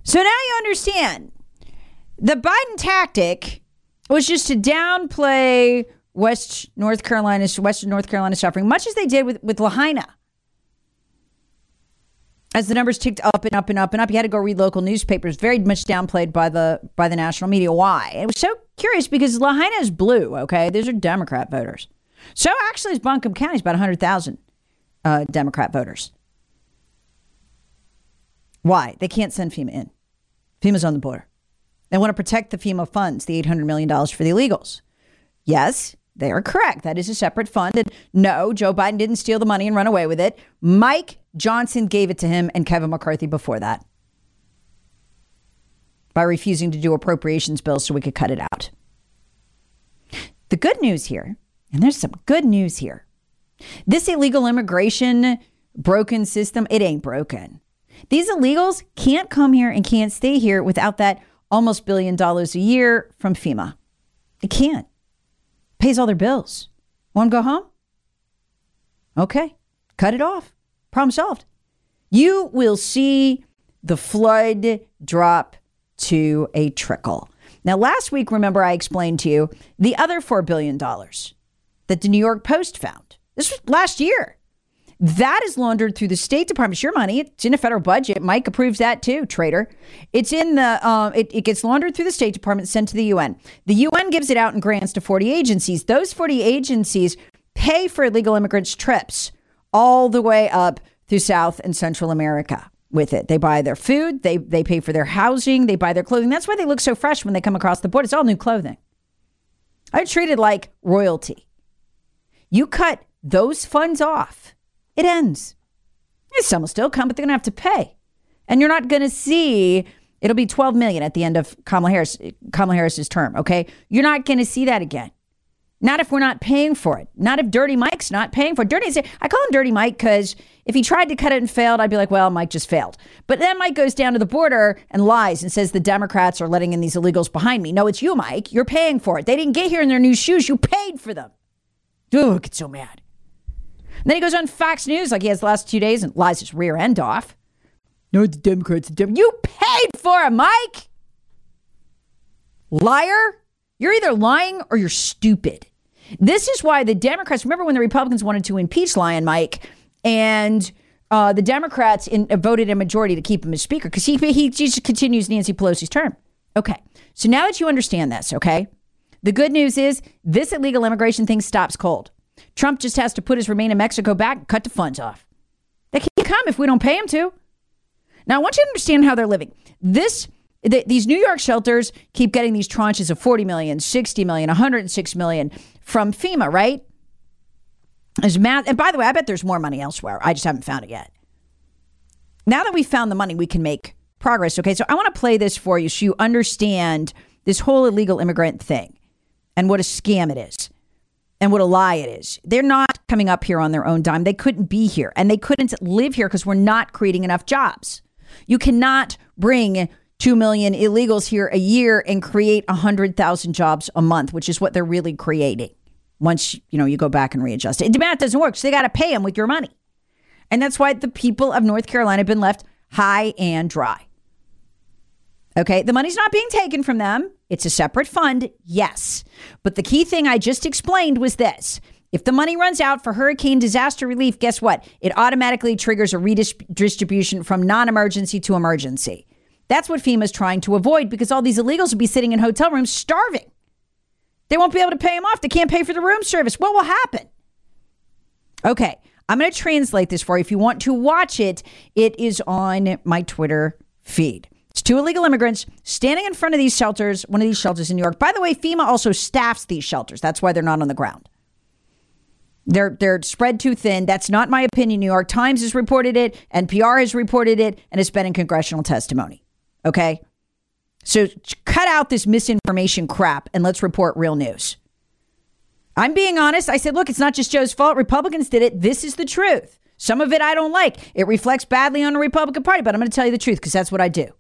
So now you understand. The Biden tactic was just to downplay Western North Carolina suffering, much as they did with Lahaina. As the numbers ticked up and up and up and up, you had to go read local newspapers, very much downplayed by the national media. Why? It was so curious because Lahaina is blue, okay? These are Democrat voters. So actually, is Buncombe County, is about 100,000 Democrat voters. Why? They can't send FEMA in. FEMA's on the border. They want to protect the FEMA funds, the $800 million for the illegals. Yes, they are correct. That is a separate fund. And no, Joe Biden didn't steal the money and run away with it. Mike Johnson gave it to him and Kevin McCarthy before that by refusing to do appropriations bills so we could cut it out. The good news here, and there's some good news here, this illegal immigration broken system, it ain't broken. These illegals can't come here and can't stay here without that almost $1 billion a year from FEMA. They can't. Pays all their bills. Want to go home? Okay. Cut it off. Problem solved. You will see the flood drop to a trickle. Now, last week, remember I explained to you the other $4 billion that the New York Post found. This was last year. That is laundered through the State Department. It's your money. It's in a federal budget. Mike approves that too, traitor. It's in the, it gets laundered through the State Department, sent to the UN. The UN gives it out in grants to 40 agencies. Those 40 agencies pay for illegal immigrants' trips all the way up through South and Central America with it. They buy their food. They pay for their housing. They buy their clothing. That's why they look so fresh when they come across the border. It's all new clothing. I treat it like royalty. You cut those funds off, it ends. Some will still come, but they're going to have to pay. And you're not going to see, it'll be $12 million at the end of Kamala Harris's term, okay? You're not going to see that again. Not if we're not paying for it. Not if Dirty Mike's not paying for it. I call him Dirty Mike because if he tried to cut it and failed, I'd be like, well, Mike just failed. But then Mike goes down to the border and lies and says the Democrats are letting in these illegals behind me. No, it's you, Mike. You're paying for it. They didn't get here in their new shoes. You paid for them. Ugh, I get so mad. And then he goes on Fox News like he has the last 2 days and lies his rear end off. No, the Democrats. You paid for it, Mike. Liar. You're either lying or you're stupid. This is why the Democrats, remember when the Republicans wanted to impeach Lion Mike and the Democrats voted a majority to keep him as speaker because he just continues Nancy Pelosi's term. Okay. So now that you understand this, okay, the good news is this illegal immigration thing stops cold. Trump just has to put his Remain in Mexico back and cut the funds off. They can't come if we don't pay them to. Now, I want you to understand how they're living. These New York shelters keep getting these tranches of 40 million, 60 million, 106 million from FEMA, right? And by the way, I bet there's more money elsewhere. I just haven't found it yet. Now that we've found the money, we can make progress. Okay, so I want to play this for you so you understand this whole illegal immigrant thing and what a scam it is. And what a lie it is. They're not coming up here on their own dime. They couldn't be here and they couldn't live here because we're not creating enough jobs. You cannot bring 2 million illegals here a year and create 100,000 jobs a month, which is what they're really creating. Once, you go back and readjust it. The math doesn't work. So they got to pay them with your money. And that's why the people of North Carolina have been left high and dry. Okay, the money's not being taken from them. It's a separate fund, yes. But the key thing I just explained was this. If the money runs out for hurricane disaster relief, guess what? It automatically triggers a redistribution from non-emergency to emergency. That's what FEMA is trying to avoid because all these illegals will be sitting in hotel rooms starving. They won't be able to pay them off. They can't pay for the room service. What will happen? Okay, I'm going to translate this for you. If you want to watch it, it is on my Twitter feed. It's 2 illegal immigrants standing in front of these shelters, one of these shelters in New York. By the way, FEMA also staffs these shelters. That's why they're not on the ground. They're spread too thin. That's not my opinion. New York Times has reported it. NPR has reported it. And it's been in congressional testimony. Okay? So cut out this misinformation crap and let's report real news. I'm being honest. I said, look, it's not just Joe's fault. Republicans did it. This is the truth. Some of it I don't like. It reflects badly on the Republican Party, but I'm going to tell you the truth because that's what I do.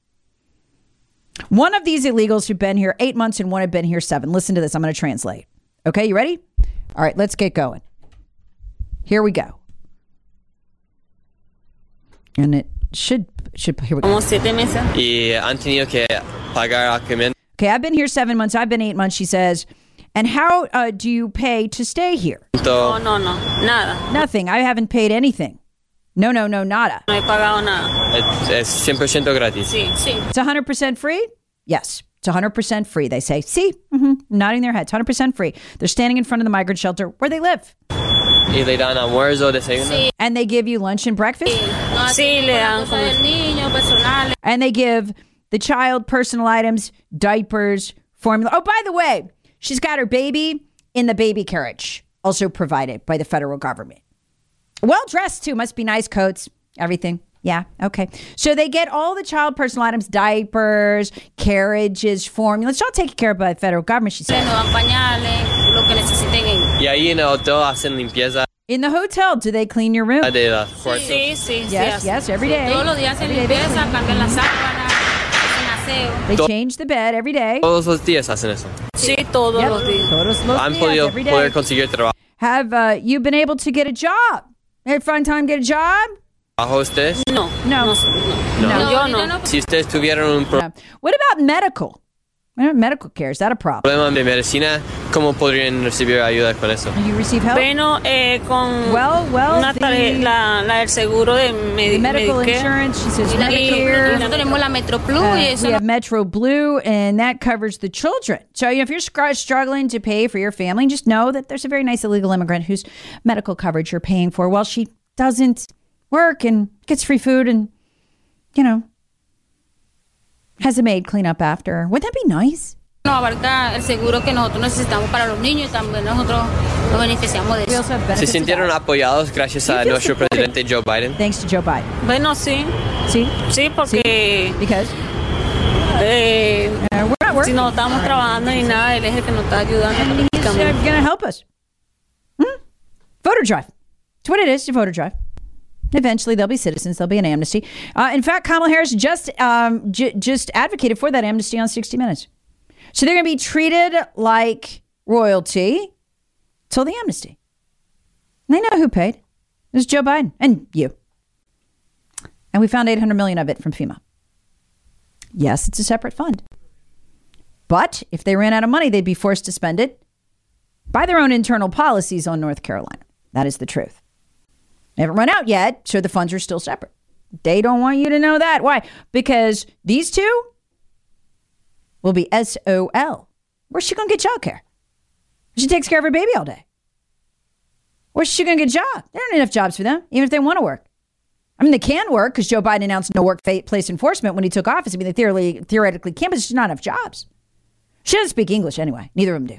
One of these illegals who've been here 8 months and one had been here 7. Listen to this. I'm going to translate. Okay, you ready? All right, let's get going. Here we go. And should here we go. Como 7 meses. Y han tenido que pagar alquiler. Okay, I've been here 7 months. I've been 8 months, she says. And how do you pay to stay here? No, nada. Nothing. I haven't paid anything. No, nada. No he pagado nada. Es 100% gratis. Sí. It's 100% free? Yes, it's 100% free. They say, see, nodding their heads, 100% free. They're standing in front of the migrant shelter where they live. Y le dan almuerzo, desayuno. Sí. And they give you lunch and breakfast? Sí, le dan cosa del niño, personal. And they give the child personal items, diapers, formula. Oh, by the way, she's got her baby in the baby carriage, also provided by the federal government. Well dressed, too. Must be nice coats, everything. Yeah, okay. So they get all the child personal items, diapers, carriages, formula. It's all taken care of by the federal government, she said. Le dan pañales, lo que necesiten. Y ahí en el hotel hacen limpieza In the hotel, do they clean your room? de las puertas. Sí. Yes, every day. Todos los días hacen Every day they limpieza, clean. cambian las sábanas, hacen aseo. They change the bed every day. Todos los días hacen eso. Sí, todos Yep. los días. Todos los Han días, podido every day. poder conseguir trabajo Have you been able to get a job? Had fun time get a job? ustedes. No. No. Yo no. Si ustedes tuvieran un No. What about medical? What about medical care? Is that a problem? problema de medicina, ¿cómo podrían recibir ayuda con eso? Do you receive help? Bueno, con Well, una la del seguro de The medical Medicare. insurance, she says Y Medicare. nosotros tenemos la Metro Plus y eso We no. have Metro Blue, and that covers the children. So if you're struggling to pay for your family, just know that there's a very nice illegal immigrant whose medical coverage you're paying for while she doesn't work and gets free food and, has a maid clean up after her. Wouldn't that be nice? No abarca el seguro que nosotros necesitamos para los niños y también nosotros nos beneficiamos de We eso. also have ¿Se benefits. sintieron apoyados gracias a You feel nuestro supported. presidente Joe Biden? Thanks to Joe Biden. Bueno, sí, See? porque Because we're not si working. no estamos trabajando ni nada, él es el que nos está ayudando. He's going to help us. Voter drive. That's what it is, a voter drive. Eventually, they'll be citizens. There'll be an amnesty. In fact, Kamala Harris just advocated for that amnesty on 60 Minutes. So they're going to be treated like royalty till the amnesty. And they know who paid. It was Joe Biden and you. And we found 800 million of it from FEMA. Yes, it's a separate fund. But if they ran out of money, they'd be forced to spend it by their own internal policies on North Carolina. That is the truth. They haven't run out yet, so the funds are still separate. They don't want you to know that. Why? Because these two will be SOL. Where's she going to get child care? She takes care of her baby all day. Where's she going to get a job? There aren't enough jobs for them, even if they want to work. I mean, they can work because Joe Biden announced no workplace enforcement when he took office. I mean, they theoretically can, but there's not enough jobs. She doesn't speak English anyway. Neither of them do.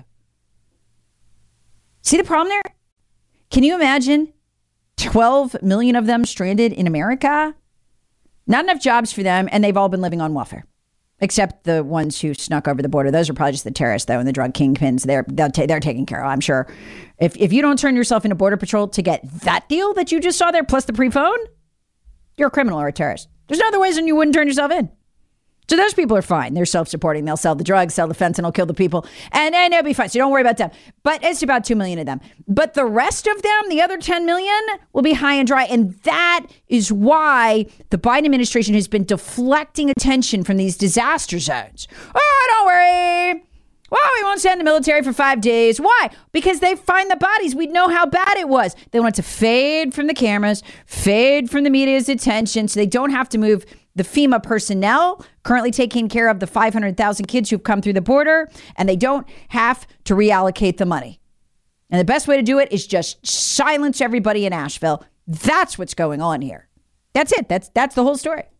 See the problem there? Can you imagine 12 million of them stranded in America? Not enough jobs for them, and they've all been living on welfare. Except the ones who snuck over the border. Those are probably just the terrorists, though, and the drug kingpins. They're taken care of, I'm sure. If you don't turn yourself into Border Patrol to get that deal that you just saw there, plus the pre-phone, you're a criminal or a terrorist. There's no other ways and you wouldn't turn yourself in. So those people are fine. They're self-supporting. They'll sell the drugs, sell the fentanyl, kill the people, and they'll be fine. So don't worry about them. But it's about 2 million of them. But the rest of them, the other 10 million, will be high and dry. And that is why the Biden administration has been deflecting attention from these disaster zones. Oh, don't worry. Well, we won't send the military for 5 days. Why? Because they find the bodies. We'd know how bad it was. They want to fade from the cameras, fade from the media's attention, so they don't have to move the FEMA personnel currently taking care of the 500,000 kids who've come through the border, and they don't have to reallocate the money. And the best way to do it is just silence everybody in Asheville. That's what's going on here. That's it. That's the whole story.